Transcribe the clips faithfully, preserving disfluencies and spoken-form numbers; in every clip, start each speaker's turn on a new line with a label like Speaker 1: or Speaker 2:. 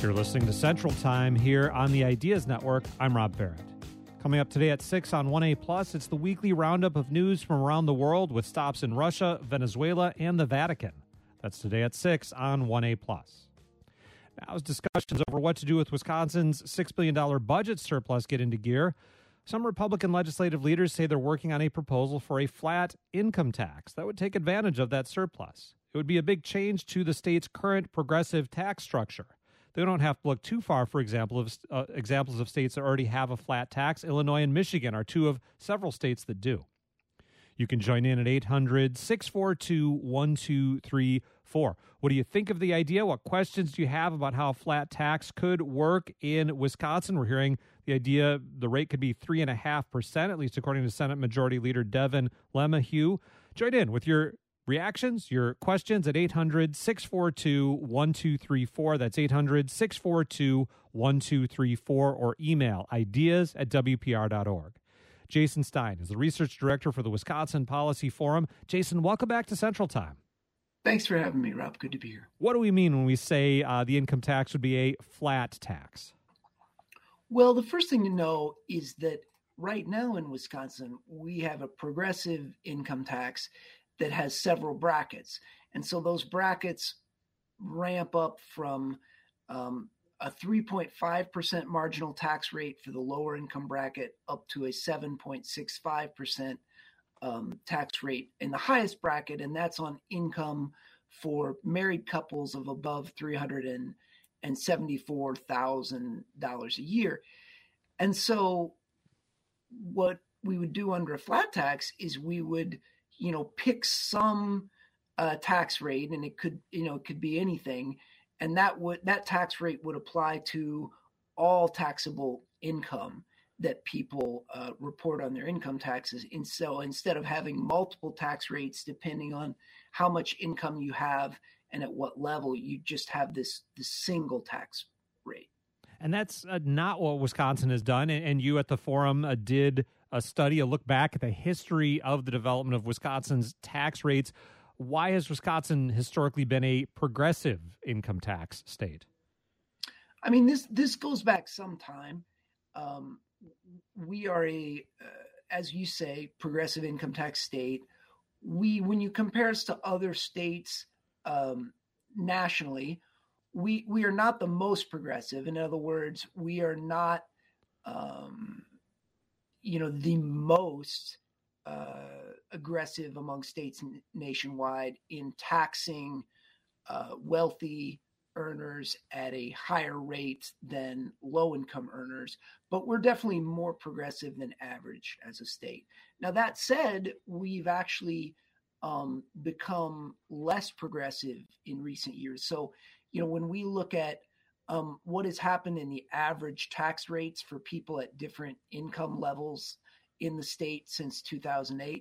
Speaker 1: You're listening to Central Time here on the Ideas Network. I'm Rob Barrett. Coming up today at six on one A Plus, it's the weekly roundup of news from around the world with stops in Russia, Venezuela, and the Vatican. That's today at six on one A Plus. Now, as discussions over what to do with Wisconsin's six billion dollars budget surplus get into gear, some Republican legislative leaders say they're working on a proposal for a flat income tax that would take advantage of that surplus. It would be a big change to the state's current progressive tax structure. They don't have to look too far, for example, of uh, examples of states that already have a flat tax. Illinois and Michigan are two of several states that do. You can join in at eight hundred, six four two, one two three four. What do you think of the idea? What questions do you have about how a flat tax could work in Wisconsin? We're hearing the idea the rate could be three point five percent, at least according to Senate Majority Leader Devin LeMahieu. Join in with your reactions, your questions at eight hundred, six four two, one two three four. That's eight hundred, six four two, one two three four, or email ideas at w p r dot org. Jason Stein is the research director for the Wisconsin Policy Forum. Jason, welcome back to Central Time.
Speaker 2: Thanks for having me, Rob. Good to be here.
Speaker 1: What do we mean when we say uh, the income tax would be a flat tax?
Speaker 2: Well, the first thing to know is that right now in Wisconsin, we have a progressive income tax that has several brackets. And so those brackets ramp up from um, a three point five percent marginal tax rate for the lower income bracket up to a seven point six five percent um, tax rate in the highest bracket. And that's on income for married couples of above three hundred seventy-four thousand dollars a year. And so what we would do under a flat tax is we would you know, pick some uh, tax rate, and it could, you know, it could be anything, and that would that tax rate would apply to all taxable income that people uh, report on their income taxes. And so, instead of having multiple tax rates depending on how much income you have and at what level, you just have this this single tax rate.
Speaker 1: And that's uh, not what Wisconsin has done. And, and you at the forum uh, did a study, a look back at the history of the development of Wisconsin's tax rates. Why has Wisconsin historically been a progressive income tax state?
Speaker 2: I mean, this this goes back some time. Um, we are a, uh, as you say, progressive income tax state. We, when you compare us to other states um, nationally, we we are not the most progressive. In other words, we are not, um, you know, the most uh, aggressive among states nationwide in taxing uh, wealthy earners at a higher rate than low-income earners, but we're definitely more progressive than average as a state. Now, that said, we've actually um, become less progressive in recent years. So, you know, when we look at um, what has happened in the average tax rates for people at different income levels in the state since two thousand eight,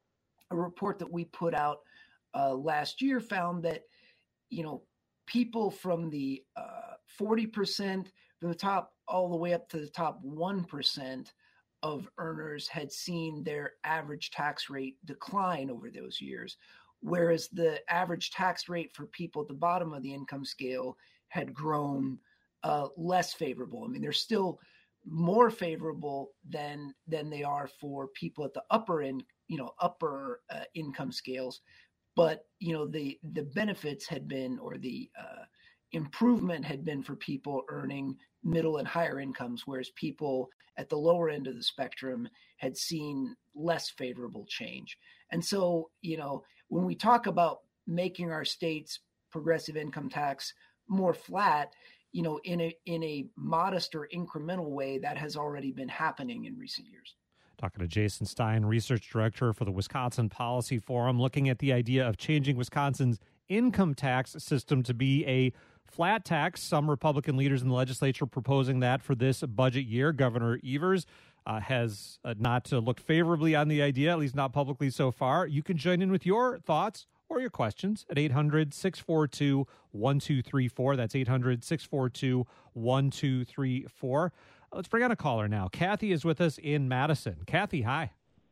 Speaker 2: a report that we put out uh, last year found that, you know, people from the uh, forty percent from the top all the way up to the top one percent of earners had seen their average tax rate decline over those years, whereas the average tax rate for people at the bottom of the income scale had grown uh, less favorable. I mean, they're still more favorable than than they are for people at the upper end, you know, upper uh, income scales. But, you know, the the benefits had been, or the uh, improvement had been for people earning middle and higher incomes, whereas people at the lower end of the spectrum had seen less favorable change. And so, you know, when we talk about making our state's progressive income tax more flat, you know, in a in a modest or incremental way, that has already been happening in recent years.
Speaker 1: Talking to Jason Stein, research director for the Wisconsin Policy Forum, looking at the idea of changing Wisconsin's income tax system to be a flat tax. Some Republican leaders in the legislature proposing that for this budget year. Governor Evers uh, has uh, not uh, looked favorably on the idea, at least not publicly so far. You can join in with your thoughts or your questions at eight hundred, six four two, one two three four. That's eight hundred, six four two, one two three four. Let's bring on a caller now. Kathy is with us in Madison. Kathy, hi.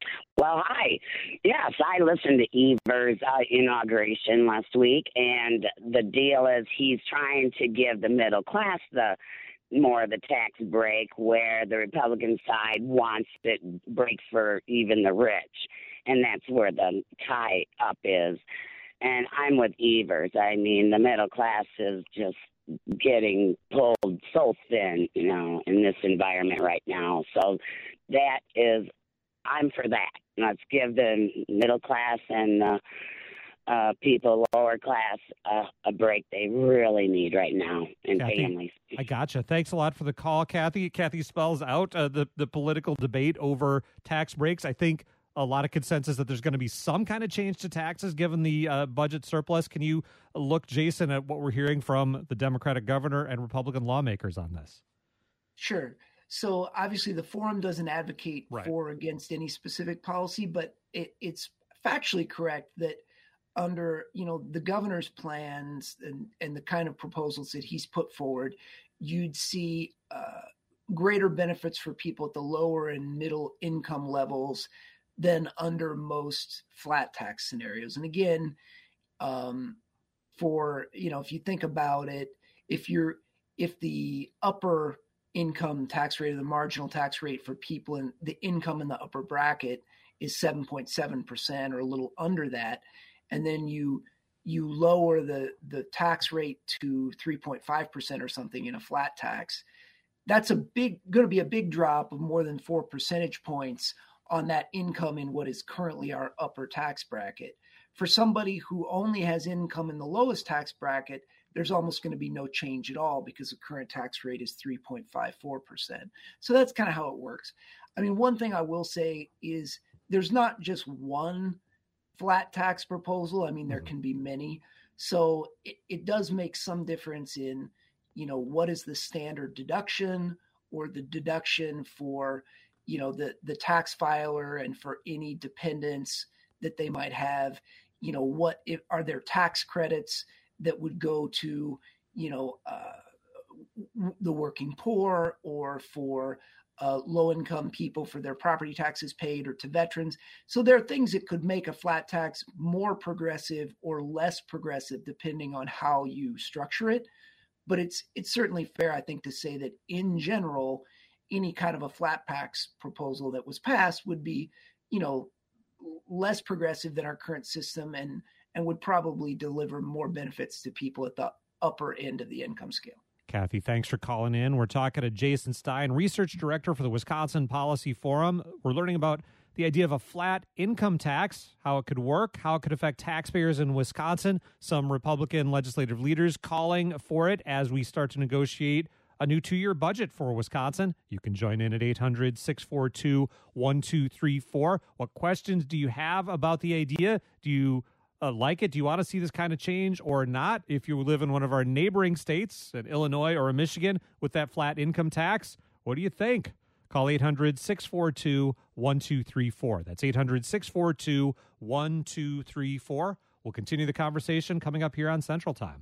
Speaker 3: Well, hi. Yes, I listened to Evers' uh, inauguration last week, and the deal is he's trying to give the middle class the more of the tax break, where the Republican side wants it break for even the rich, and that's where the tie up is. And I'm with Evers. I mean, the middle class is just getting pulled so thin, you know, in this environment right now. So that is, I'm for that. Let's give the middle class and uh, uh, people lower class uh, a break they really need right now, and
Speaker 1: Kathy,
Speaker 3: families.
Speaker 1: I gotcha. Thanks a lot for the call, Kathy. Kathy spells out uh, the, the political debate over tax breaks. I think a lot of consensus that there's going to be some kind of change to taxes given the uh, budget surplus. Can you look, Jason, at what we're hearing from the Democratic governor and Republican lawmakers on this?
Speaker 2: Sure. So obviously the forum doesn't advocate
Speaker 1: right.
Speaker 2: for or against any specific policy, but it, it's factually correct that under, you know, the governor's plans and, and the kind of proposals that he's put forward, you'd see uh, greater benefits for people at the lower and middle income levels than under most flat tax scenarios. And again, um, for, you know, if you think about it, if you're, if the upper income tax rate or the marginal tax rate for people in the income in the upper bracket is seven point seven percent or a little under that, and then you you lower the the tax rate to three point five percent or something in a flat tax, that's a big going to be a big drop of more than four percentage points on that income in what is currently our upper tax bracket. For somebody who only has income in the lowest tax bracket, there's almost going to be no change at all because the current tax rate is three point five four percent. So that's kind of how it works. I mean, one thing I will say is there's not just one flat tax proposal. I mean, there can be many. So it, it does make some difference in, you know, what is the standard deduction or the deduction for, you know, the, the tax filer and for any dependents that they might have, you know, what if, are there tax credits that would go to, you know, uh, the working poor or for uh, low-income people for their property taxes paid, or to veterans. So there are things that could make a flat tax more progressive or less progressive depending on how you structure it. But it's it's certainly fair, I think, to say that in general, any kind of a flat tax proposal that was passed would be, you know, less progressive than our current system and and would probably deliver more benefits to people at the upper end of the income scale.
Speaker 1: Kathy, thanks for calling in. We're talking to Jason Stein, Research Director for the Wisconsin Policy Forum. We're learning about the idea of a flat income tax, how it could work, how it could affect taxpayers in Wisconsin. Some Republican legislative leaders calling for it as we start to negotiate a new two-year budget for Wisconsin. You can join in at eight hundred, six four two, one two three four. What questions do you have about the idea? Do you uh, like it? Do you want to see this kind of change or not? If you live in one of our neighboring states, in Illinois or in Michigan, with that flat income tax, what do you think? Call eight hundred, six four two, one two three four. That's eight hundred, six four two, one two three four. We'll continue the conversation coming up here on Central Time.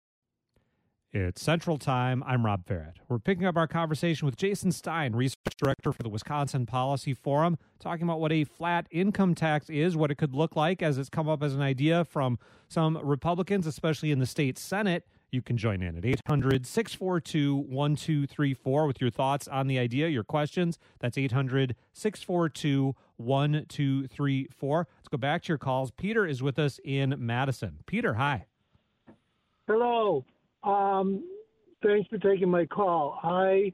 Speaker 1: It's Central Time. I'm Rob Farrett. We're picking up our conversation with Jason Stein, Research Director for the Wisconsin Policy Forum, talking about what a flat income tax is, what it could look like as it's come up as an idea from some Republicans, especially in the state Senate. You can join in at eight hundred, six four two, one two three four with your thoughts on the idea, your questions. That's eight hundred, six four two, one two three four. Let's go back to your calls. Peter is with us in Madison. Peter, hi.
Speaker 4: Hello. Um, thanks for taking my call. I,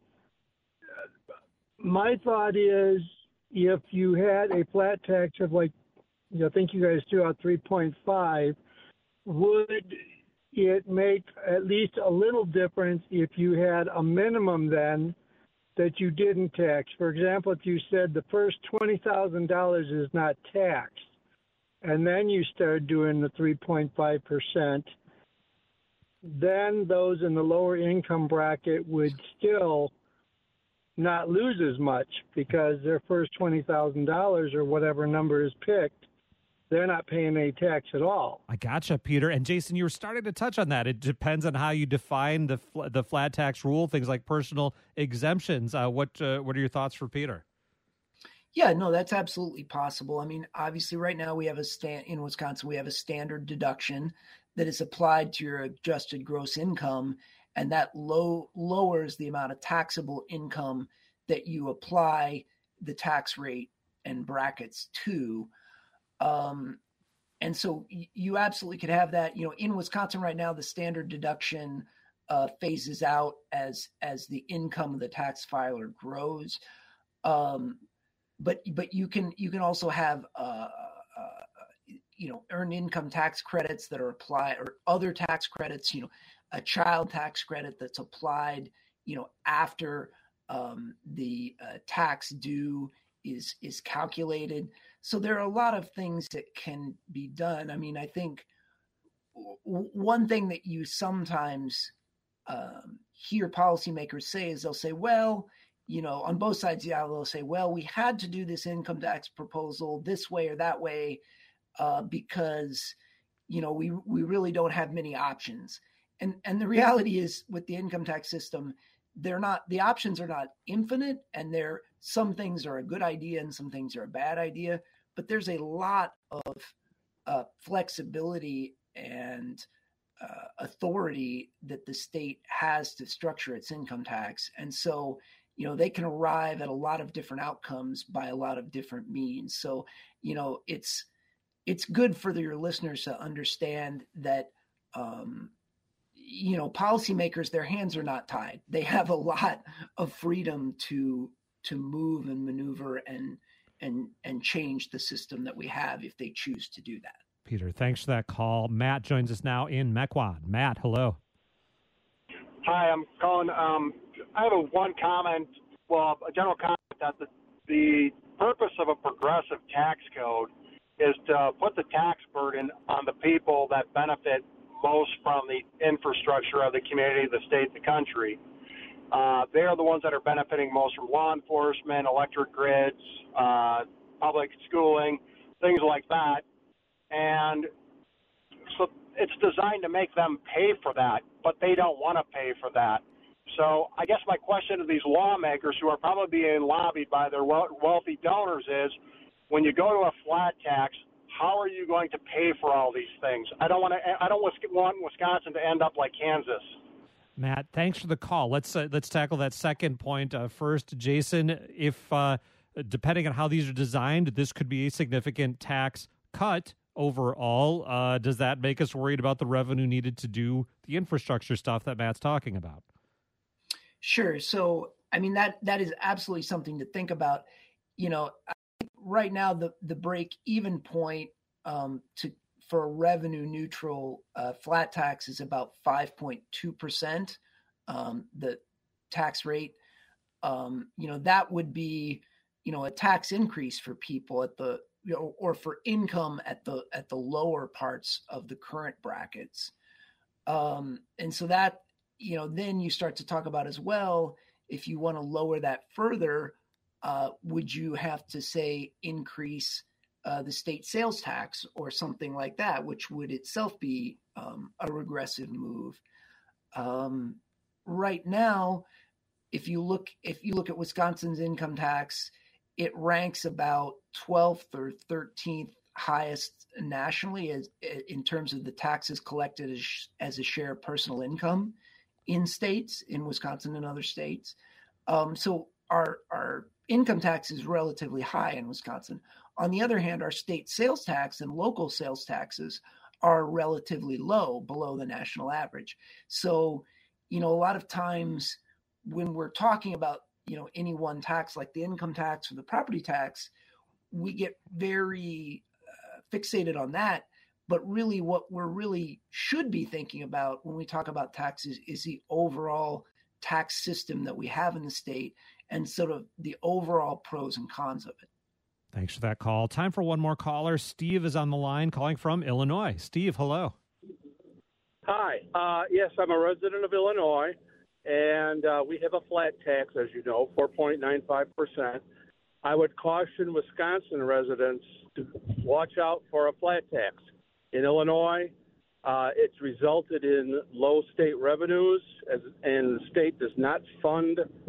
Speaker 4: my thought is if you had a flat tax of like, I think you guys threw out three point five, would it make at least a little difference if you had a minimum then that you didn't tax? For example, if you said the first twenty thousand dollars is not taxed, and then you start doing the three point five percent, then those in the lower income bracket would still not lose as much because their first twenty thousand dollars or whatever number is picked, they're not paying any tax at all.
Speaker 1: I gotcha, Peter. And Jason, you were starting to touch on that. It depends on how you define the fl- the flat tax rule, things like personal exemptions. Uh, what uh, what are your thoughts for Peter?
Speaker 2: Yeah, no, that's absolutely possible. I mean, obviously, right now we have a stand in Wisconsin. We have a standard deduction that is applied to your adjusted gross income, and that low lowers the amount of taxable income that you apply the tax rate and brackets to. Um, and so you absolutely could have that. You know, in Wisconsin right now, the standard deduction uh, phases out as as the income of the tax filer grows. Um, but but you can you can also have uh, uh, you know earned income tax credits that are applied, or other tax credits. You know, a child tax credit that's applied. You know, after um, the uh, tax due is is calculated. So there are a lot of things that can be done. I mean, I think w- one thing that you sometimes um, hear policymakers say is they'll say, well, you know, on both sides of the aisle, they'll say, well, we had to do this income tax proposal this way or that way uh, because, you know, we we really don't have many options. And and the reality is with the income tax system, they're not, the options are not infinite, and there some things are a good idea and some things are a bad idea, but there's a lot of uh, flexibility and uh, authority that the state has to structure its income tax. And so, you know, they can arrive at a lot of different outcomes by a lot of different means. So, you know, it's, it's good for the, your listeners to understand that, um, you know, policymakers, their hands are not tied. They have a lot of freedom to to move and maneuver and and and change the system that we have if they choose to do that.
Speaker 1: Peter, thanks for that call. Matt joins us now in Mequon. Matt, hello.
Speaker 5: Hi, I'm calling. Um, I have a one comment, well, a general comment that the, the purpose of a progressive tax code is to put the tax burden on the people that benefit most from the infrastructure of the community, the state, the country. Uh, they're the ones that are benefiting most from law enforcement, electric grids, uh, public schooling, things like that. And so it's designed to make them pay for that, but they don't want to pay for that. So I guess my question to these lawmakers who are probably being lobbied by their wealthy donors is, when you go to a flat tax, how are you going to pay for all these things? I don't want to. I don't want Wisconsin to end up like Kansas.
Speaker 1: Matt, thanks for the call. Let's uh, let's tackle that second point uh, first, Jason. If uh, depending on how these are designed, this could be a significant tax cut overall. Uh, does that make us worried about the revenue needed to do the infrastructure stuff that Matt's talking about?
Speaker 2: Sure. So, I mean, that that is absolutely something to think about. You know, right now, the, the break-even point um, to for a revenue-neutral uh, flat tax is about five point two percent, um, the tax rate. Um, you know, that would be, you know, a tax increase for people at the, you know, or for income at the at the lower parts of the current brackets. Um, and so that, you know, then you start to talk about as well, if you want to lower that further, Uh, would you have to, say, increase uh, the state sales tax or something like that, which would itself be um, a regressive move? Um, right now, if you look if you look at Wisconsin's income tax, it ranks about twelfth or thirteenth highest nationally as in terms of the taxes collected as, as a share of personal income in states, in Wisconsin and other states. Um, so our our income tax is relatively high in Wisconsin. On the other hand, our state sales tax and local sales taxes are relatively low, below the national average. So, you know, a lot of times when we're talking about, you know, any one tax like the income tax or the property tax, we get very uh, fixated on that. But really what we're really should be thinking about when we talk about taxes is the overall tax system that we have in the state and sort of the overall pros and cons of it.
Speaker 1: Thanks for that call. Time for one more caller. Steve is on the line calling from Illinois. Steve, hello.
Speaker 6: Hi. Uh, yes, I'm a resident of Illinois, and uh, we have a flat tax, as you know, four point nine five percent. I would caution Wisconsin residents to watch out for a flat tax. In Illinois, uh, it's resulted in low state revenues, as, and the state does not fund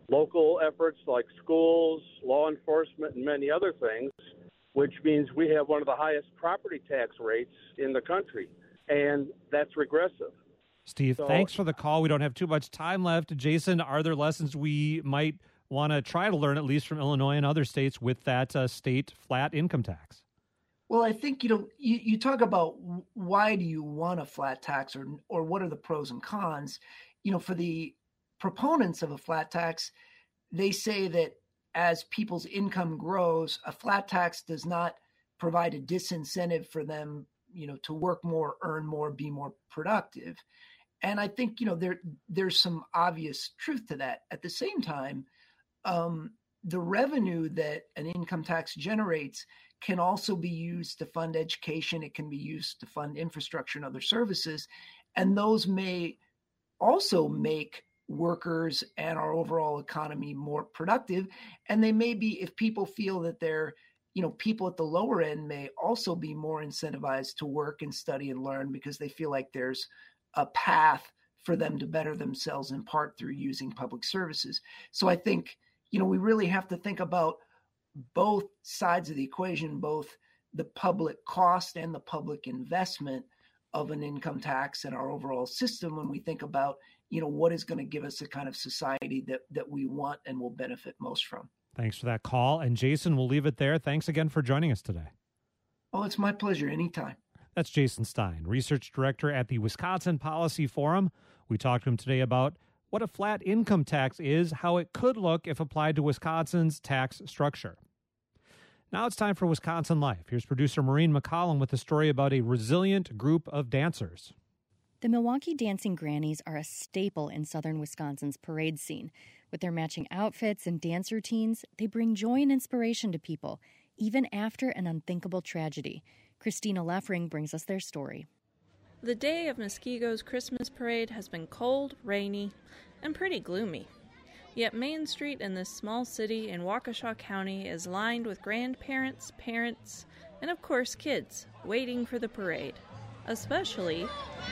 Speaker 6: local efforts like schools, law enforcement, and many other things, which means we have one of the highest property tax rates in the country, and that's regressive.
Speaker 1: Steve,
Speaker 6: So,
Speaker 1: thanks for the call. We don't have too much time left. Jason, are there lessons we might want to try to learn, at least from Illinois and other states, with that uh, state flat income tax?
Speaker 2: Well, I think, you know, you, you talk about why do you want a flat tax, or or what are the pros and cons? You know, for the proponents of a flat tax, they say that as people's income grows, a flat tax does not provide a disincentive for them, you know, to work more, earn more, be more productive. And I think, you know, there there's some obvious truth to that. At the same time, um, the revenue that an income tax generates can also be used to fund education. It can be used to fund infrastructure and other services. And those may also make workers and our overall economy more productive. And they may be, if people feel that they're, you know, people at the lower end may also be more incentivized to work and study and learn because they feel like there's a path for them to better themselves in part through using public services. So I think, you know, we really have to think about both sides of the equation, both the public cost and the public investment of an income tax and our overall system when we think about, you know, what is going to give us the kind of society that, that we want and will benefit most from.
Speaker 1: Thanks for that call. And Jason, we'll leave it there. Thanks again for joining us today.
Speaker 2: Oh, it's my pleasure. Anytime.
Speaker 1: That's Jason Stein, Research Director at the Wisconsin Policy Forum. We talked to him today about what a flat income tax is, how it could look if applied to Wisconsin's tax structure. Now it's time for Wisconsin Life. Here's producer Maureen McCollum with a story about a resilient group of dancers.
Speaker 7: The Milwaukee Dancing Grannies are a staple in southern Wisconsin's parade scene. With their matching outfits and dance routines, they bring joy and inspiration to people, even after an unthinkable tragedy. Christina Leffring brings us their story.
Speaker 8: The day of Muskego's Christmas parade has been cold, rainy, and pretty gloomy. Yet Main Street in this small city in Waukesha County is lined with grandparents, parents, and of course kids waiting for the parade, especially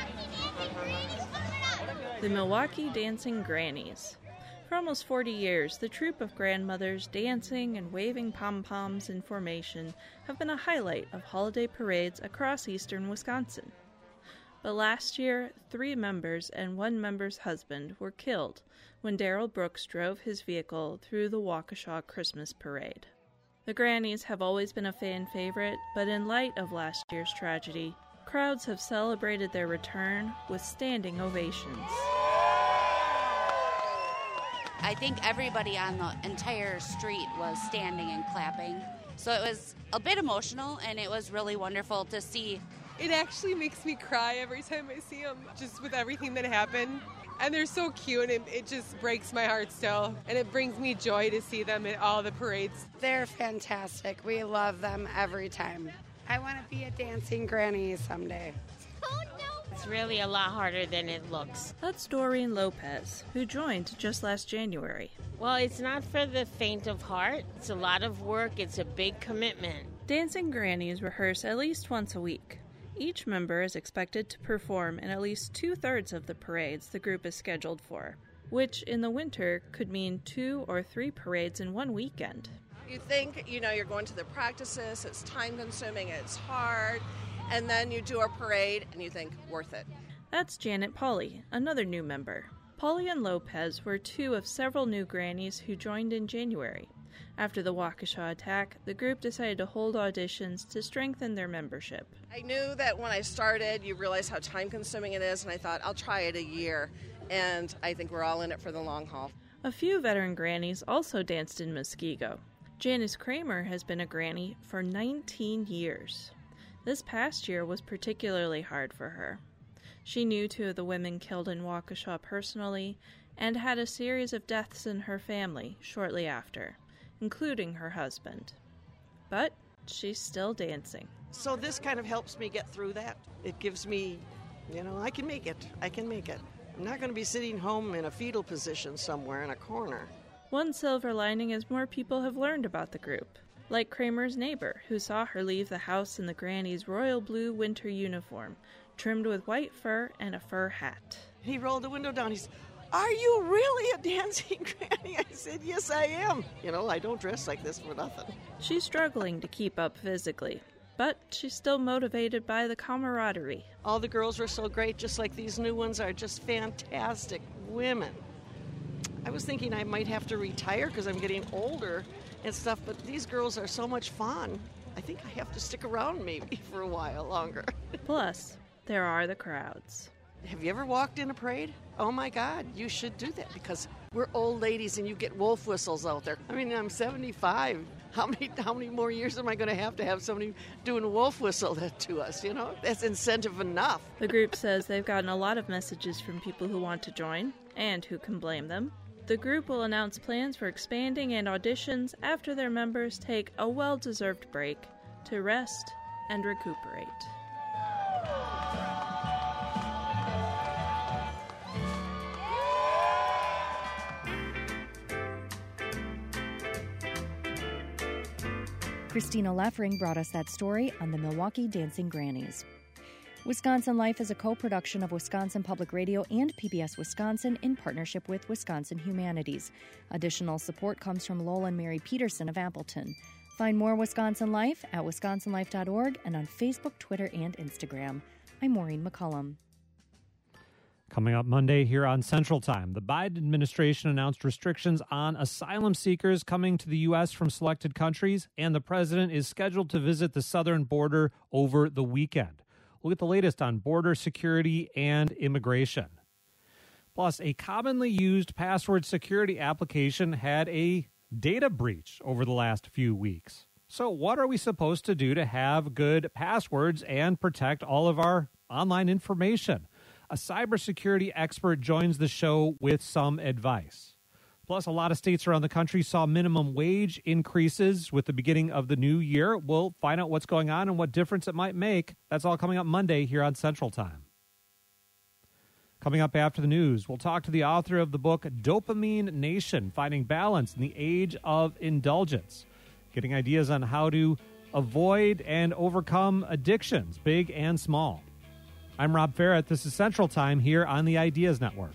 Speaker 8: the Milwaukee Dancing Grannies. For almost forty years, the troupe of grandmothers dancing and waving pom-poms in formation have been a highlight of holiday parades across eastern Wisconsin. But last year, three members and one member's husband were killed when Darrell Brooks drove his vehicle through the Waukesha Christmas parade. The Grannies have always been a fan favorite, but in light of last year's tragedy, crowds have celebrated their return with standing ovations.
Speaker 9: I think everybody on the entire street was standing and clapping. So it was a bit emotional, and it was really wonderful to see.
Speaker 10: It actually makes me cry every time I see them, just with everything that happened. And they're so cute, and it, it just breaks my heart still. And it brings me joy to see them at all the parades.
Speaker 11: They're fantastic. We love them every time. I want to be a dancing granny someday.
Speaker 12: Oh, no. It's really a lot harder than it looks.
Speaker 8: That's Doreen Lopez, who joined just last January.
Speaker 12: Well, it's not for the faint of heart. It's a lot of work. It's a big commitment.
Speaker 8: Dancing Grannies rehearse at least once a week. Each member is expected to perform in at least two-thirds of the parades the group is scheduled for, which in the winter could mean two or three parades in one weekend.
Speaker 13: You think, you know, you're going to the practices, it's time-consuming, it's hard, and then you do a parade and you think, worth it.
Speaker 8: That's Janet Pauley, another new member. Pauley and Lopez were two of several new grannies who joined in January. After the Waukesha attack, the group decided to hold auditions to strengthen their membership.
Speaker 13: I knew that when I started, you realize how time-consuming it is, and I thought, I'll try it a year, and I think we're all in it for the long haul.
Speaker 8: A few veteran grannies also danced in Muskego. Janice Kramer has been a granny for nineteen years. This past year was particularly hard for her. She knew two of the women killed in Waukesha personally and had a series of deaths in her family shortly after, including her husband. But she's still dancing.
Speaker 14: So this kind of helps me get through that. It gives me, you know, I can make it. I can make it. I'm not going to be sitting home in a fetal position somewhere in a corner.
Speaker 8: One silver lining is more people have learned about the group, like Kramer's neighbor, who saw her leave the house in the granny's royal blue winter uniform, trimmed with white fur and a fur hat.
Speaker 14: He rolled the window down. He said, "Are you really a dancing granny?" I said, "Yes, I am. You know, I don't dress like this for nothing."
Speaker 8: She's struggling to keep up physically, but she's still motivated by the camaraderie.
Speaker 14: All the girls were so great, just like these new ones are just fantastic women. I was thinking I might have to retire because I'm getting older and stuff, but these girls are so much fun. I think I have to stick around maybe for a while longer.
Speaker 8: Plus, there are the crowds.
Speaker 14: Have you ever walked in a parade? Oh my God, you should do that because we're old ladies and you get wolf whistles out there. I mean, I'm seventy-five. How many how many more years am I going to have to have somebody doing a wolf whistle to us, you know? That's incentive enough.
Speaker 8: The group says they've gotten a lot of messages from people who want to join, and who can blame them. The group will announce plans for expanding and auditions after their members take a well-deserved break to rest and recuperate.
Speaker 7: Christina Leffering brought us that story on the Milwaukee Dancing Grannies. Wisconsin Life is a co-production of Wisconsin Public Radio and P B S Wisconsin in partnership with Wisconsin Humanities. Additional support comes from Lowell and Mary Peterson of Appleton. Find more Wisconsin Life at wisconsin life dot org and on Facebook, Twitter, and Instagram. I'm Maureen McCullum.
Speaker 1: Coming up Monday here on Central Time, the Biden administration announced restrictions on asylum seekers coming to the U S from selected countries, and the president is scheduled to visit the southern border over the weekend. We'll get the latest on border security and immigration. Plus, a commonly used password security application had a data breach over the last few weeks. So what are we supposed to do to have good passwords and protect all of our online information? A cybersecurity expert joins the show with some advice. Plus, a lot of states around the country saw minimum wage increases with the beginning of the new year. We'll find out what's going on and what difference it might make. That's all coming up Monday here on Central Time. Coming up after the news, we'll talk to the author of the book Dopamine Nation, Finding Balance in the Age of Indulgence, getting ideas on how to avoid and overcome addictions, big and small. I'm Rob Ferrett. This is Central Time here on the Ideas Network.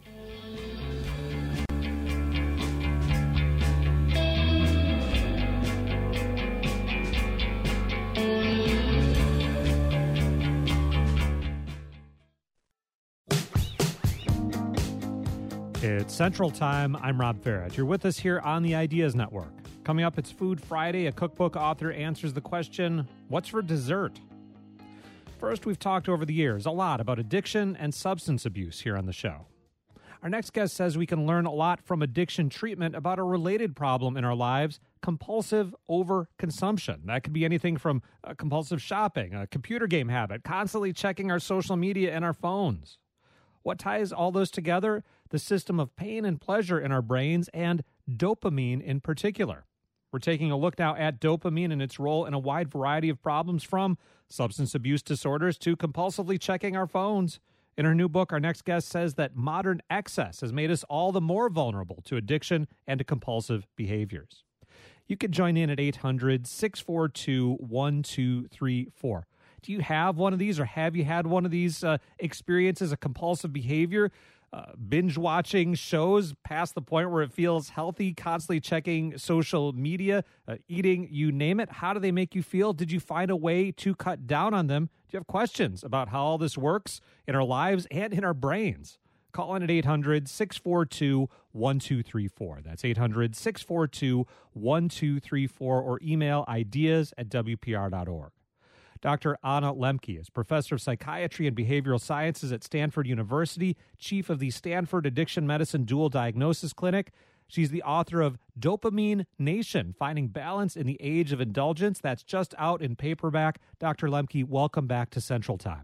Speaker 1: It's Central Time. I'm Rob Ferrett. You're with us here on the Ideas Network. Coming up, it's Food Friday. A cookbook author answers the question, what's for dessert? First, we've talked over the years a lot about addiction and substance abuse here on the show. Our next guest says we can learn a lot from addiction treatment about a related problem in our lives, compulsive overconsumption. That could be anything from uh, compulsive shopping, a computer game habit, constantly checking our social media and our phones. What ties all those together? The system of pain and pleasure in our brains, and dopamine in particular. We're taking a look now at dopamine and its role in a wide variety of problems, from substance abuse disorders to compulsively checking our phones. In her new book, our next guest says that modern excess has made us all the more vulnerable to addiction and to compulsive behaviors. You can join in at eight hundred, six four two, one two three four. Do you have one of these, or have you had one of these uh, experiences of compulsive behavior? Uh, binge watching shows past the point where it feels healthy, constantly checking social media, uh, eating, you name it. How do they make you feel? Did you find a way to cut down on them? Do you have questions about how all this works in our lives and in our brains? Call in at eight hundred, six four two, one two three four. That's eight hundred, six four two, one two three four, or email ideas at w p r dot org. Doctor Anna Lembke is professor of psychiatry and behavioral sciences at Stanford University, chief of the Stanford Addiction Medicine Dual Diagnosis Clinic. She's the author of Dopamine Nation, Finding Balance in the Age of Indulgence. That's just out in paperback. Doctor Lembke, welcome back to Central Time.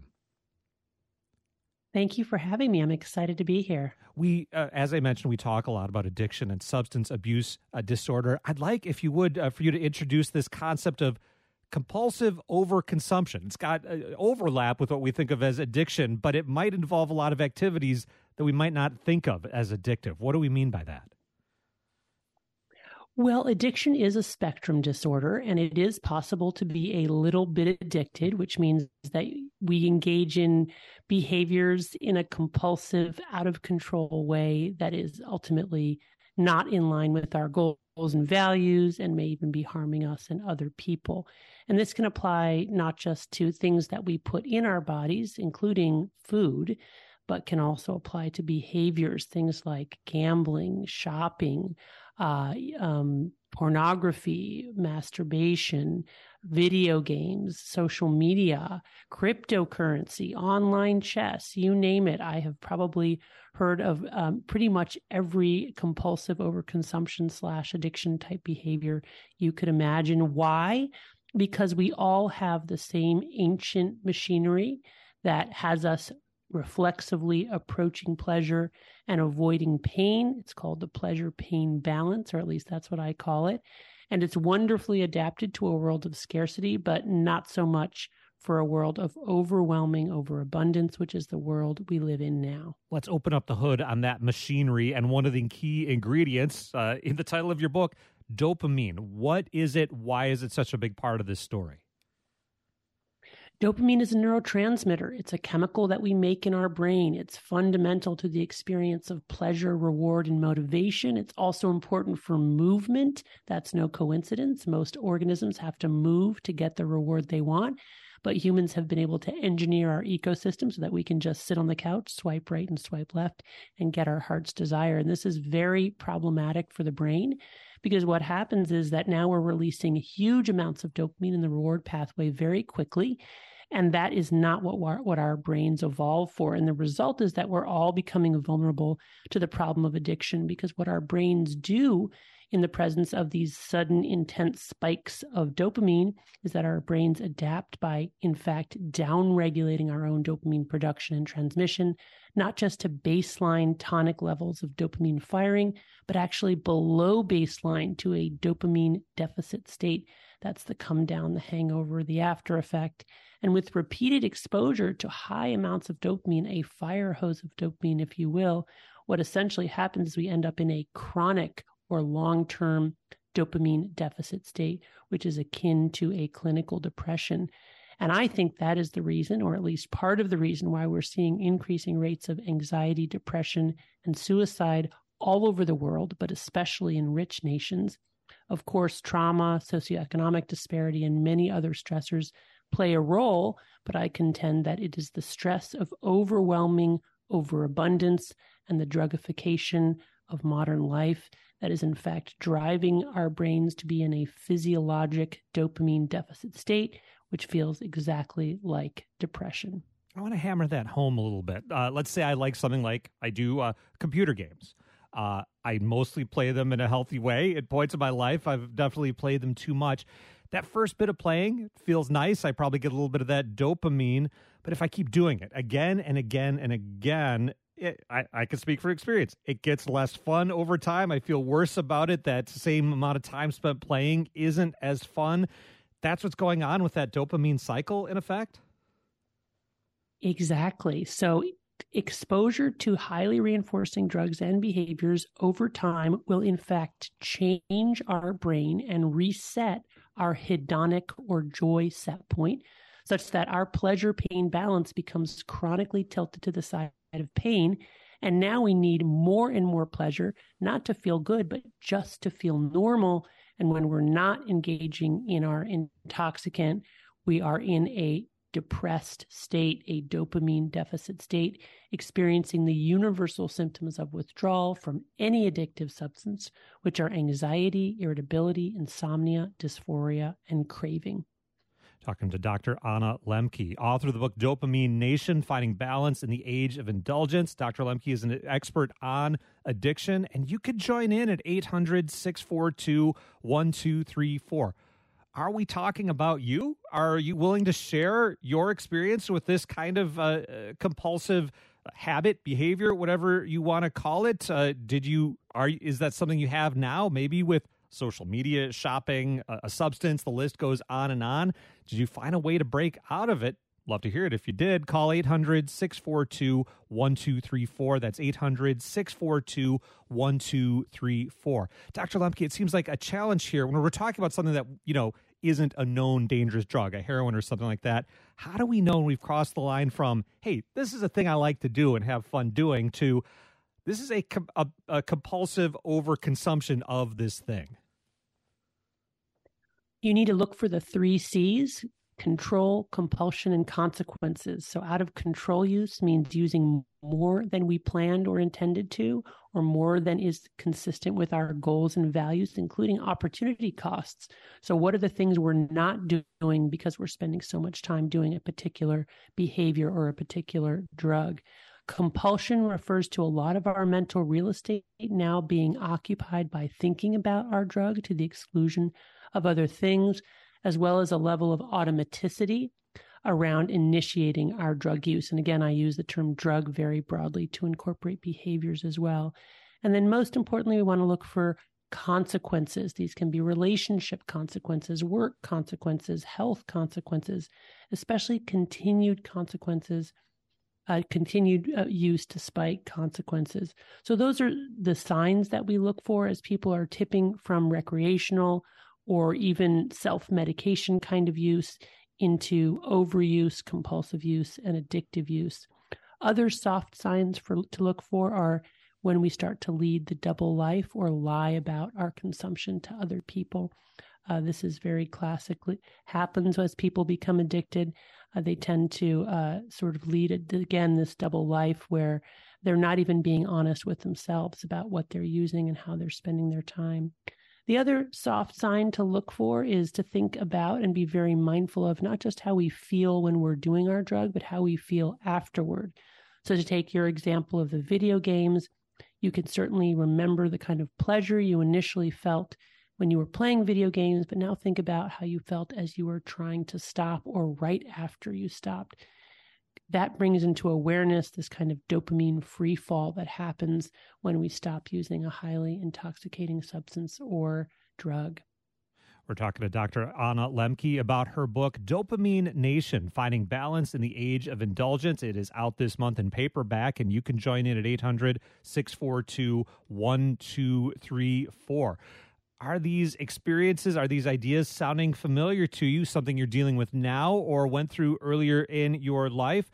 Speaker 15: Thank you for having me. I'm excited to be here.
Speaker 1: We, uh, as I mentioned, we talk a lot about addiction and substance abuse uh, disorder. I'd like, if you would, uh, for you to introduce this concept of compulsive overconsumption. It's got uh, overlap with what we think of as addiction, but it might involve a lot of activities that we might not think of as addictive. What do we mean by that?
Speaker 15: Well, addiction is a spectrum disorder, and it is possible to be a little bit addicted, which means that we engage in behaviors in a compulsive, out of control way that is ultimately not in line with our goals and values and may even be harming us and other people. And this can apply not just to things that we put in our bodies, including food, but can also apply to behaviors, things like gambling, shopping, uh, um, pornography, masturbation, video games, social media, cryptocurrency, online chess, you name it. I have probably heard of um, pretty much every compulsive overconsumption slash addiction type behavior you could imagine. Why? Because we all have the same ancient machinery that has us reflexively approaching pleasure and avoiding pain. It's called the pleasure-pain balance, or at least that's what I call it. And it's wonderfully adapted to a world of scarcity, but not so much for a world of overwhelming overabundance, which is the world we live in now.
Speaker 1: Let's open up the hood on that machinery. And one of the key ingredients uh, in the title of your book, dopamine. What is it? Why is it such a big part of this story?
Speaker 15: Dopamine is a neurotransmitter. It's a chemical that we make in our brain. It's fundamental to the experience of pleasure, reward, and motivation. It's also important for movement. That's no coincidence. Most organisms have to move to get the reward they want, but humans have been able to engineer our ecosystem so that we can just sit on the couch, swipe right and swipe left, and get our heart's desire. And this is very problematic for the brain, because what happens is that now we're releasing huge amounts of dopamine in the reward pathway very quickly. And that is not what our, what our brains evolve for. And the result is that we're all becoming vulnerable to the problem of addiction, because what our brains do in the presence of these sudden intense spikes of dopamine is that our brains adapt by, in fact, down-regulating our own dopamine production and transmission, not just to baseline tonic levels of dopamine firing, but actually below baseline to a dopamine deficit state. That's the come down, the hangover, the after effect. And with repeated exposure to high amounts of dopamine, a fire hose of dopamine, if you will, what essentially happens is we end up in a chronic or long-term dopamine deficit state, which is akin to a clinical depression. And I think that is the reason, or at least part of the reason, why we're seeing increasing rates of anxiety, depression, and suicide all over the world, but especially in rich nations. Of course, trauma, socioeconomic disparity, and many other stressors play a role, but I contend that it is the stress of overwhelming overabundance and the drugification of modern life that is in fact driving our brains to be in a physiologic dopamine deficit state, which feels exactly like depression.
Speaker 1: I want to hammer that home a little bit. Uh, let's say I like something like I do uh, computer games. Uh, I mostly play them in a healthy way. At points in my life, I've definitely played them too much. That first bit of playing feels nice. I probably get a little bit of that dopamine. But if I keep doing it again and again and again, it, I, I can speak for experience. It gets less fun over time. I feel worse about it. That same amount of time spent playing isn't as fun. That's what's going on with that dopamine cycle, in effect?
Speaker 15: Exactly. So exposure to highly reinforcing drugs and behaviors over time will, in fact, change our brain and reset our hedonic or joy set point, such that our pleasure-pain balance becomes chronically tilted to the side of pain. And now we need more and more pleasure, not to feel good, but just to feel normal. And when we're not engaging in our intoxicant, we are in a depressed state, a dopamine deficit state, experiencing the universal symptoms of withdrawal from any addictive substance, which are anxiety, irritability, insomnia, dysphoria, and craving.
Speaker 1: Talking to Doctor Anna Lembke, author of the book Dopamine Nation, Finding Balance in the Age of Indulgence. Doctor Lembke is an expert on addiction, and you could join in at eight hundred, six four two, one two three four. Are we talking about you? Are you willing to share your experience with this kind of uh, compulsive habit, behavior, whatever you want to call it? Uh, did you? Are is that something you have now? Maybe with social media, shopping, a, a substance. The list goes on and on. Did you find a way to break out of it? Love to hear it. If you did, call eight hundred, six four two, one two three four. That's eight hundred, six four two, one two three four. Doctor Lemke, it seems like a challenge here when we're talking about something that, you know, isn't a known dangerous drug, a heroin or something like that. How do we know when we've crossed the line from, hey, this is a thing I like to do and have fun doing, to this is a, a, a compulsive overconsumption of this thing?
Speaker 15: You need to look for the three C's: control, compulsion, and consequences. So out of control use means using more than we planned or intended to, or more than is consistent with our goals and values, including opportunity costs. So what are the things we're not doing because we're spending so much time doing a particular behavior or a particular drug? Compulsion refers to a lot of our mental real estate now being occupied by thinking about our drug to the exclusion of other things, as well as a level of automaticity around initiating our drug use. And again, I use the term drug very broadly to incorporate behaviors as well. And then most importantly, we want to look for consequences. These can be relationship consequences, work consequences, health consequences, especially continued consequences, uh, continued uh, use despite consequences. So those are the signs that we look for as people are tipping from recreational or even self-medication kind of use into overuse, compulsive use, and addictive use. Other soft signs for to look for are when we start to lead the double life or lie about our consumption to other people. Uh, this is very classically happens as people become addicted. Uh, they tend to uh, sort of lead, again, this double life where they're not even being honest with themselves about what they're using and how they're spending their time. The other soft sign to look for is to think about and be very mindful of not just how we feel when we're doing our drug, but how we feel afterward. So to take your example of the video games, you can certainly remember the kind of pleasure you initially felt when you were playing video games, but now think about how you felt as you were trying to stop or right after you stopped. That brings into awareness this kind of dopamine free fall that happens when we stop using a highly intoxicating substance or drug.
Speaker 1: We're talking to Doctor Anna Lemke about her book, Dopamine Nation, Finding Balance in the Age of Indulgence. It is out this month in paperback, and you can join in at eight hundred, six four two, one two three four. Are these experiences, are these ideas sounding familiar to you, something you're dealing with now or went through earlier in your life?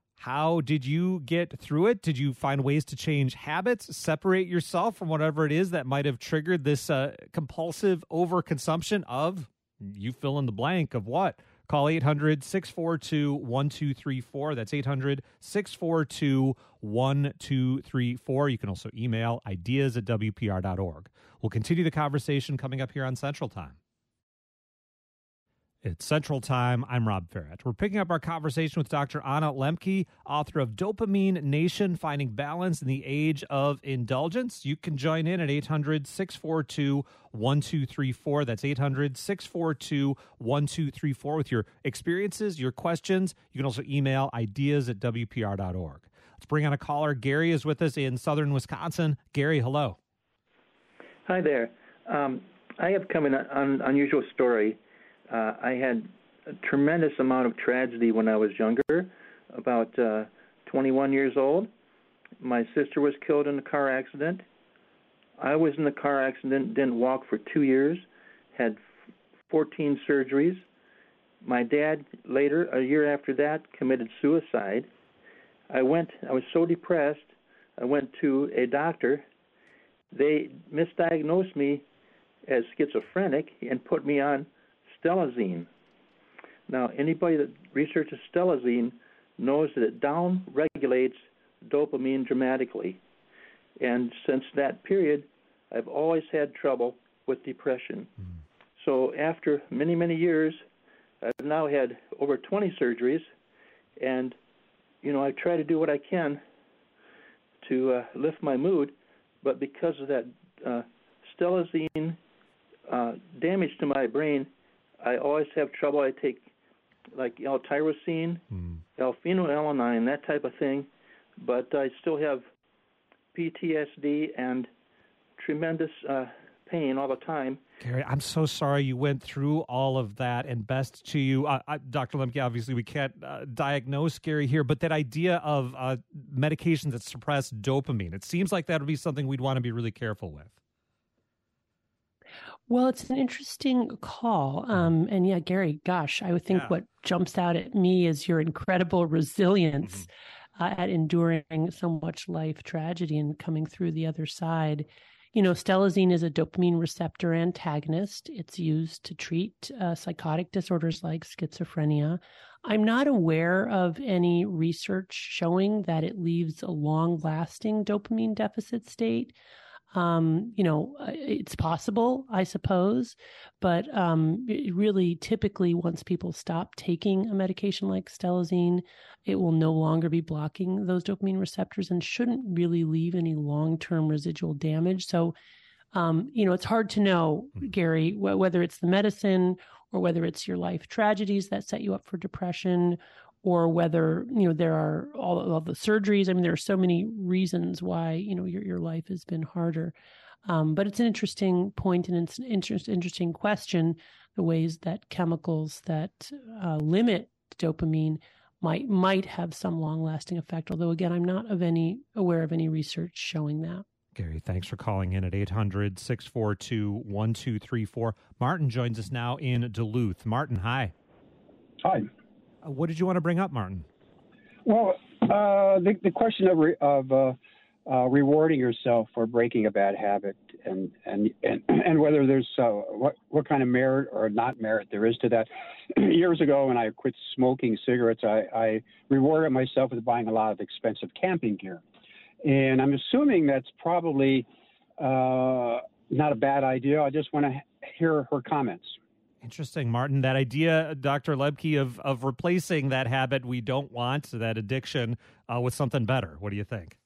Speaker 1: How did you get through it? Did you find ways to change habits, separate yourself from whatever it is that might have triggered this uh, compulsive overconsumption of, you fill in the blank of what? Call eight hundred, six four two, one two three four. That's eight hundred, six four two, one two three four. You can also email ideas at W P R dot org. We'll continue the conversation coming up here on Central Time. It's Central Time. I'm Rob Ferret. We're picking up our conversation with Doctor Anna Lemke, author of Dopamine Nation, Finding Balance in the Age of Indulgence. You can join in at eight hundred, six four two, one two three four. That's eight hundred, six four two, one two three four with your experiences, your questions. You can also email ideas at W P R dot org. Let's bring on a caller. Gary is with us in southern Wisconsin. Gary, hello.
Speaker 16: Hi there. Um, I have come in an un- unusual story. Uh, I had a tremendous amount of tragedy when I was younger, about uh, twenty-one years old. My sister was killed in a car accident. I was in the car accident, didn't walk for two years, had fourteen surgeries. My dad later, a year after that, committed suicide. I went, I was so depressed, I went to a doctor. They misdiagnosed me as schizophrenic and put me on Stelazine. Now, anybody that researches Stelazine knows that it down-regulates dopamine dramatically. And since that period, I've always had trouble with depression. Mm. So after many, many years, I've now had over twenty surgeries, and, you know, I try to do what I can to uh, lift my mood, but because of that uh, Stelazine uh, damage to my brain, I always have trouble. I take like L-tyrosine, mm. L-phenylalanine, that type of thing, but I still have P T S D and tremendous uh, pain all the time.
Speaker 1: Gary, I'm so sorry you went through all of that, and best to you. Uh, I, Doctor Lemke, obviously we can't uh, diagnose Gary here, but that idea of uh, medications that suppress dopamine, it seems like that would be something we'd want to be really careful with.
Speaker 15: Well, it's an interesting call. Um, and yeah, Gary, gosh, I would think yeah. what jumps out at me is your incredible resilience mm-hmm. uh, at enduring so much life tragedy and coming through the other side. You know, stelazine is a dopamine receptor antagonist. It's used to treat uh, psychotic disorders like schizophrenia. I'm not aware of any research showing that it leaves a long-lasting dopamine deficit state. Um, you know, it's possible, I suppose, but um, it really typically once people stop taking a medication like stelazine, it will no longer be blocking those dopamine receptors and shouldn't really leave any long-term residual damage. So, um, you know, it's hard to know, Gary, wh- whether it's the medicine or whether it's your life tragedies that set you up for depression, or whether, you know, there are all, all the surgeries. I mean, there are so many reasons why, you know, your your life has been harder. Um, but it's an interesting point and it's an interest, interesting question, the ways that chemicals that uh, limit dopamine might might have some long-lasting effect. Although, again, I'm not of any aware of any research showing that.
Speaker 1: Gary, thanks for calling in at eight hundred, six four two, one two three four. Martin joins us now in Duluth. Martin, hi.
Speaker 17: Hi.
Speaker 1: What did you want to bring up, Martin?
Speaker 17: Well, uh, the, the question of, re, of uh, uh, rewarding yourself for breaking a bad habit, and and and, and whether there's uh, what what kind of merit or not merit there is to that. Years ago, when I quit smoking cigarettes, I, I rewarded myself with buying a lot of expensive camping gear, and I'm assuming that's probably uh, not a bad idea. I just want to hear her comments.
Speaker 1: Interesting, Martin. That idea, Doctor Lebke, of of replacing that habit we don't want, that addiction, uh, with something better. What do you think?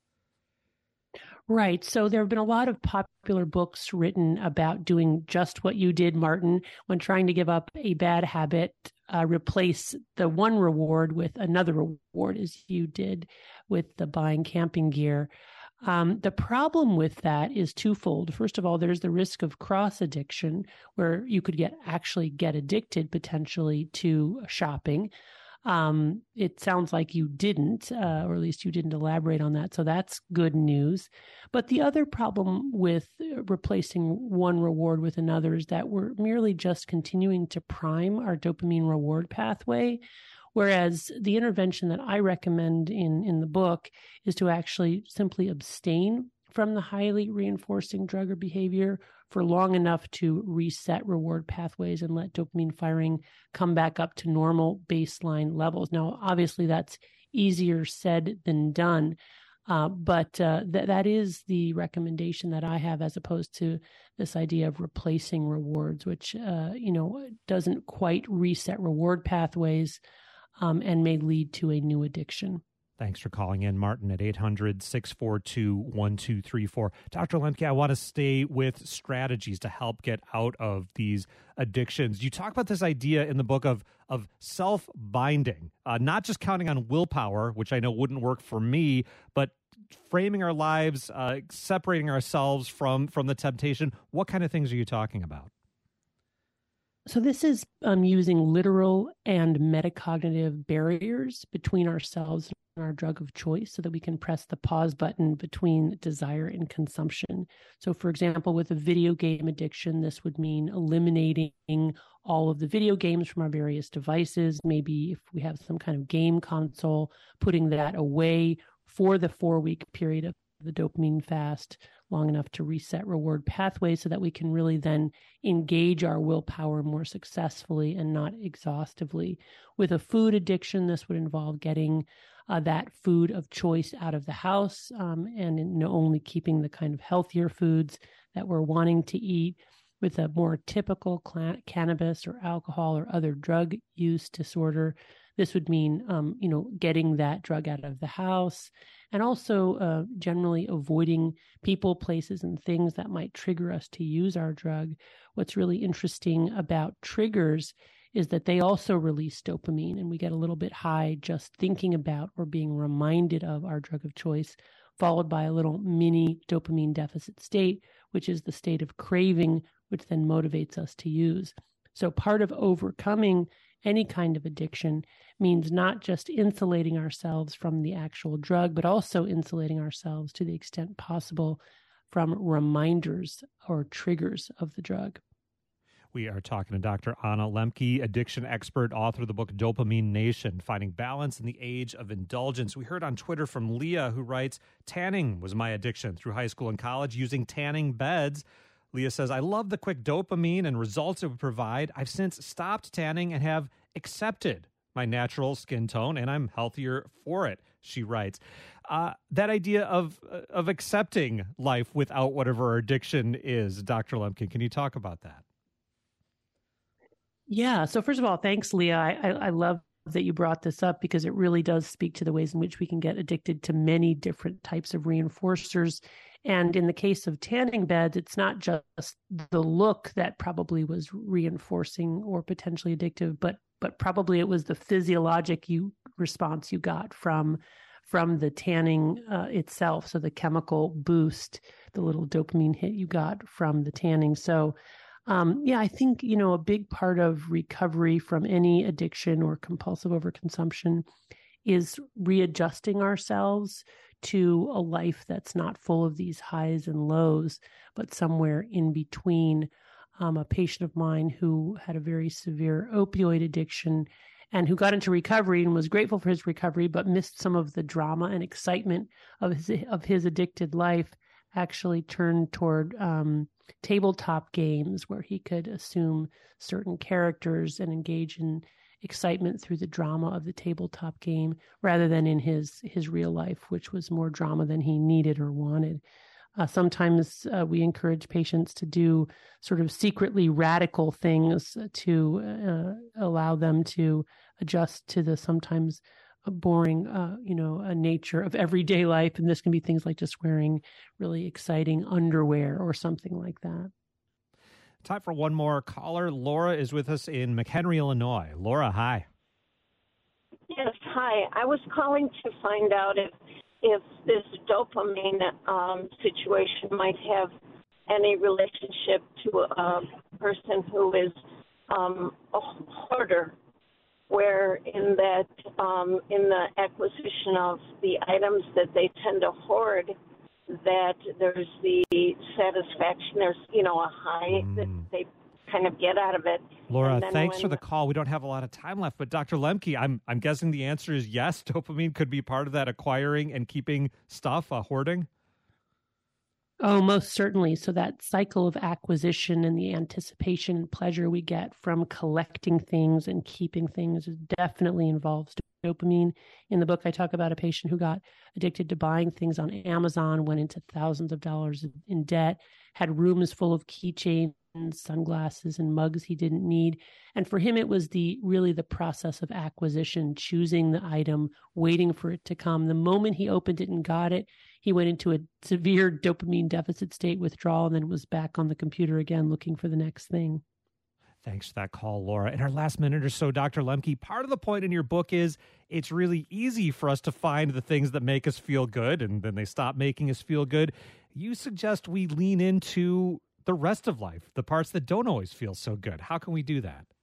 Speaker 15: Right. So there have been a lot of popular books written about doing just what you did, Martin, when trying to give up a bad habit, uh, replace the one reward with another reward, as you did with the buying camping gear. Um, the problem with that is twofold. First of all, there's the risk of cross addiction, where you could get actually get addicted potentially to shopping. Um, it sounds like you didn't, uh, or at least you didn't elaborate on that. So that's good news. But the other problem with replacing one reward with another is that we're merely just continuing to prime our dopamine reward pathway. Whereas the intervention that I recommend in, in the book is to actually simply abstain from the highly reinforcing drug or behavior for long enough to reset reward pathways and let dopamine firing come back up to normal baseline levels. Now, obviously, that's easier said than done, uh, but uh, th- that is the recommendation that I have, as opposed to this idea of replacing rewards, which uh, you know doesn't quite reset reward pathways. Um, and may lead to a new addiction.
Speaker 1: Thanks for calling in, Martin, at eight hundred, six four two, one two three four. Doctor Lemke, I want to stay with strategies to help get out of these addictions. You talk about this idea in the book of, of self-binding, uh, not just counting on willpower, which I know wouldn't work for me, but framing our lives, uh, separating ourselves from, from the temptation. What kind of things are you talking about?
Speaker 15: So this is um, using literal and metacognitive barriers between ourselves and our drug of choice so that we can press the pause button between desire and consumption. So, for example, with a video game addiction, this would mean eliminating all of the video games from our various devices. Maybe if we have some kind of game console, putting that away for the four-week period of the dopamine fast, long enough to reset reward pathways so that we can really then engage our willpower more successfully and not exhaustively. With a food addiction, this would involve getting uh, that food of choice out of the house um, and in only keeping the kind of healthier foods that we're wanting to eat. With a more typical cl- cannabis or alcohol or other drug use disorder, this would mean, um, you know, getting that drug out of the house, and also uh, generally avoiding people, places, and things that might trigger us to use our drug. What's really interesting about triggers is that they also release dopamine, and we get a little bit high just thinking about or being reminded of our drug of choice, followed by a little mini dopamine deficit state, which is the state of craving which then motivates us to use. So part of overcoming any kind of addiction means not just insulating ourselves from the actual drug, but also insulating ourselves to the extent possible from reminders or triggers of the drug.
Speaker 1: We are talking to Doctor Anna Lembke, addiction expert, author of the book Dopamine Nation, Finding Balance in the Age of Indulgence. We heard on Twitter from Leah, who writes, tanning was my addiction through high school and college using tanning beds. Leah says, I love the quick dopamine and results it would provide. I've since stopped tanning and have accepted my natural skin tone, and I'm healthier for it, she writes. Uh, that idea of uh, of accepting life without whatever our addiction is, Doctor Lembke, can you talk about that?
Speaker 15: Yeah. So first of all, thanks, Leah. I, I, I love that you brought this up because it really does speak to the ways in which we can get addicted to many different types of reinforcers. And in the case of tanning beds, it's not just the look that probably was reinforcing or potentially addictive, but but probably it was the physiologic you response you got from from the tanning uh, itself. So the chemical boost, the little dopamine hit you got from the tanning. So um, yeah, I think, you know, a big part of recovery from any addiction or compulsive overconsumption is readjusting ourselves to a life that's not full of these highs and lows, but somewhere in between. Um, a patient of mine who had a very severe opioid addiction and who got into recovery and was grateful for his recovery, but missed some of the drama and excitement of his, of his addicted life, actually turned toward um, tabletop games where he could assume certain characters and engage in excitement through the drama of the tabletop game rather than in his his real life, which was more drama than he needed or wanted. Uh, sometimes uh, we encourage patients to do sort of secretly radical things to uh, allow them to adjust to the sometimes boring, uh, you know, uh, nature of everyday life. And this can be things like just wearing really exciting underwear or something like that.
Speaker 1: Time for one more caller. Laura is with us in McHenry, Illinois. Laura, hi.
Speaker 18: Yes, hi. I was calling to find out if if this dopamine um, situation might have any relationship to a person who is um, a hoarder, where in that um, in the acquisition of the items that they tend to hoard, that there's the satisfaction, there's, you know, a high mm. that they kind of get out of it.
Speaker 1: Laura, thanks when, for the call. We don't have a lot of time left, but Doctor Lembke, I'm I'm guessing the answer is yes. Dopamine could be part of that acquiring and keeping stuff, uh, hoarding.
Speaker 15: Oh, most certainly. So that cycle of acquisition and the anticipation and pleasure we get from collecting things and keeping things definitely involves dopamine. In the book, I talk about a patient who got addicted to buying things on Amazon, went into thousands of dollars in debt, had rooms full of keychains, sunglasses and mugs he didn't need. And for him, it was the really the process of acquisition, choosing the item, waiting for it to come. The moment he opened it and got it, he went into a severe dopamine deficit state withdrawal and then was back on the computer again looking for the next thing.
Speaker 1: Thanks for that call, Laura. In our last minute or so, Doctor Lembke, part of the point in your book is it's really easy for us to find the things that make us feel good, and then they stop making us feel good. You suggest we lean into the rest of life, the parts that don't always feel so good. How can we do that?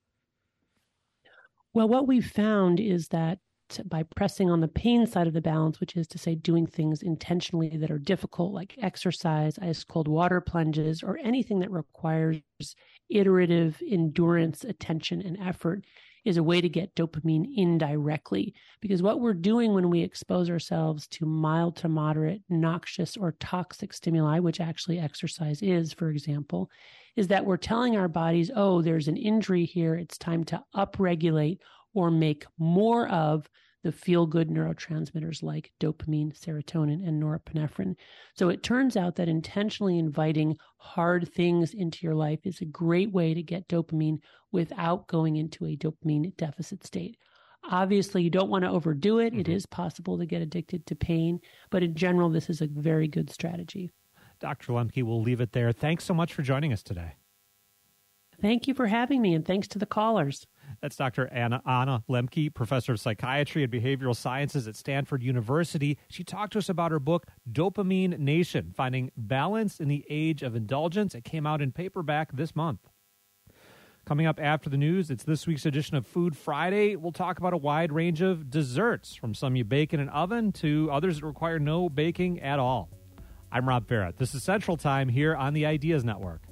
Speaker 15: Well, what we've found is that by pressing on the pain side of the balance, which is to say doing things intentionally that are difficult, like exercise, ice cold water plunges, or anything that requires iterative endurance, attention, and effort, is a way to get dopamine indirectly. Because what we're doing when we expose ourselves to mild to moderate, noxious, or toxic stimuli, which actually exercise is, for example, is that we're telling our bodies, oh, there's an injury here. It's time to upregulate or make more of the feel-good neurotransmitters like dopamine, serotonin, and norepinephrine. So it turns out that intentionally inviting hard things into your life is a great way to get dopamine without going into a dopamine deficit state. Obviously, you don't want to overdo it. Mm-hmm. It is possible to get addicted to pain, but in general, this is a very good strategy.
Speaker 1: Doctor Lembke, we'll leave it there. Thanks so much for joining us today.
Speaker 15: Thank you for having me, and thanks to the callers.
Speaker 1: That's Doctor Anna, Anna Lemke, professor of psychiatry and behavioral sciences at Stanford University. She talked to us about her book, Dopamine Nation, Finding Balance in the Age of Indulgence. It came out in paperback this month. Coming up after the news, it's this week's edition of Food Friday. We'll talk about a wide range of desserts, from some you bake in an oven to others that require no baking at all. I'm Rob Barrett. This is Central Time here on the Ideas Network.